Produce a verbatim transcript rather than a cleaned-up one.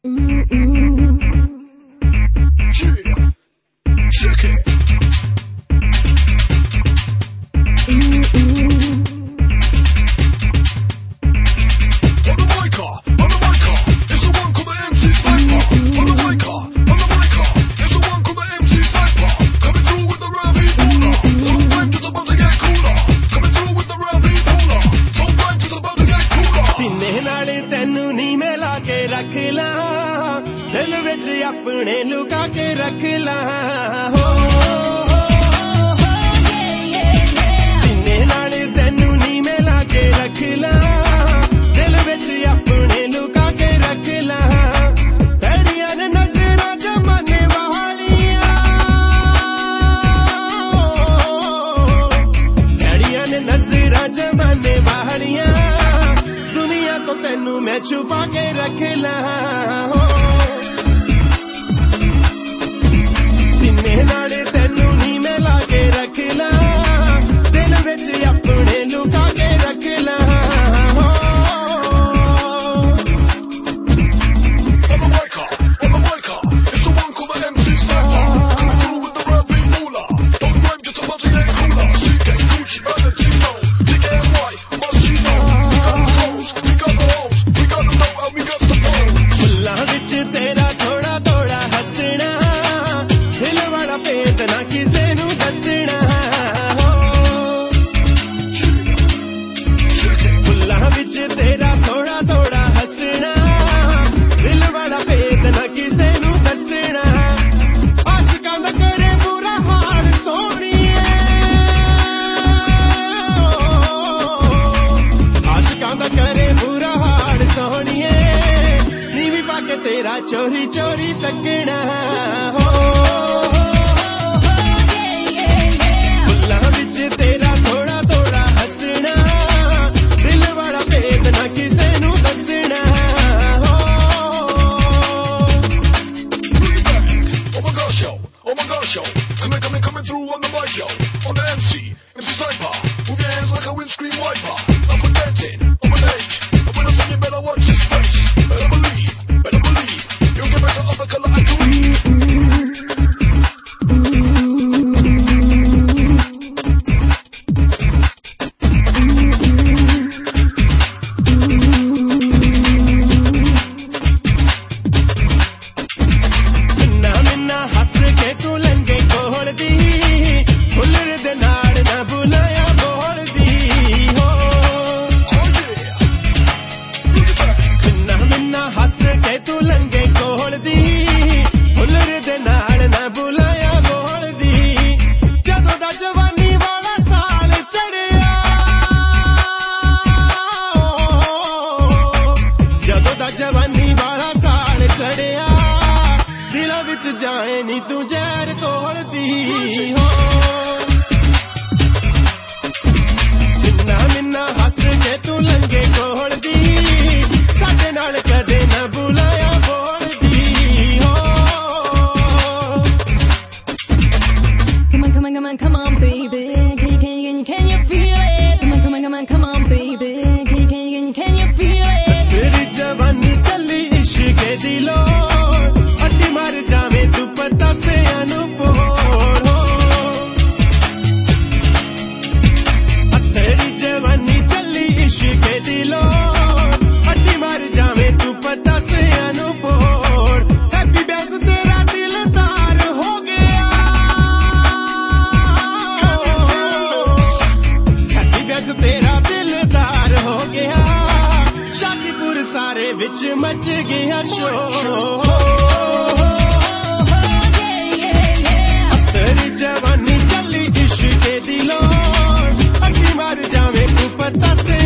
अपने लुका के रख ला हो सीने नाले तेनू नी मिला के रख ला दिल विच अपने लुका के रख ला तेरियां ने नजरां जमाने वालियां तेरियां ने नजरां जमाने वालियां दुनिया तो तेनू मैं छुपा के रख ला हो नाले तेनू नी मैं ला के रख ला दिल विच अपने लुका के रख ला ना किसे नू दसना हो फुल्लां विच तेरा थोड़ा थोड़ा हसना दिल बड़ा भेद ना किसे नू दसना आशिकां दा करे बुरा हाल सोहणीए आशिकां दा करे बुरा हाल सोहणीए नीवी पाके तेरा चोरी चोरी तकना हो तेरा थोड़ा थोड़ा हसना दिल बड़ा भेद ना किसे नू दसना हो Oh my gosh yo, oh my gosh yo, coming coming coming through on the mic yo, on the M C, M C Sniper, move your hands like a windscreen wiper, I'm forgetting, I'm an age, and when I say you better watch your space, better believe, better believe, you'll get back to other color I can read. जवानी वाला साल चढ़िया दिलों विच जाए नी तू जहर घोलदी हो मिन्ना मिन्ना हस के तू लंगे घोलदी साडे नाल कदे ना बुलाया बोलदी हो Come on, come on, come on, come on, baby. Can you, can you, can you feel it? Come on, come on, come on, come on, baby. Can you, can you, can you feel it? तेरी जवानी चली इश्क दिलो अड्डी मार जावे तू पता से अनूपोर हो तेरी जवानी चली इश्क दिलो अड्डी मार जावे तू पता से अनूपोर हैप्पी बैस तेरा दिलदार हो गया हैप्पी बैस तेरा दिलदार हो गया शादीपुर सारे विच मच गया शोर तेरी जवानी चली इश्क दिलों अड्डी मार जावे तू पता से